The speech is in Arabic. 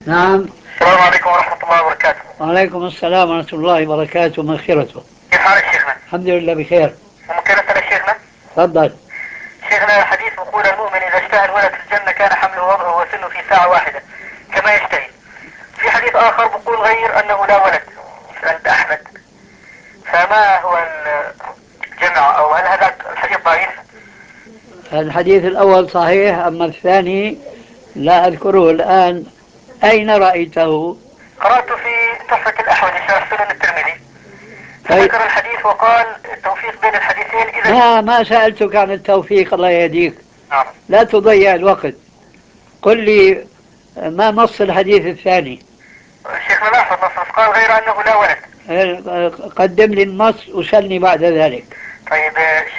نعم. السلام عليكم ورحمة الله وبركاته. وعليكم السلام ورحمة الله وبركاته ومغفرته. كيف حالك شيخنا؟ الحمد لله بخير. ممكن أسأل شيخنا؟ تفضل. شيخنا، حديث وقول المؤمن إذا اشتهى الولد في الجنة كان حمله وضعه وسنه في ساعة واحدة كما يشتهي. في حديث آخر بقول غير أنه لا ولد عند أحمد، فما هو الجمع، أو هل هذا الحديث ضعيف؟ الحديث الأول صحيح، أما الثاني لا أذكره الآن. أين رأيته؟ قرأت في تحفة الأحوذي شرح سنن الترمذي، طيب. فذكر الحديث وقال التوفيق بين الحديثين إذا. ما سألتك عن التوفيق، الله يهديك. نعم. لا تضيع الوقت. قل لي ما نص الحديث الثاني. شيخنا لا أحفظ نص، قال غير أنه لا ولد. قدم لي النص وسلني بعد ذلك. طيب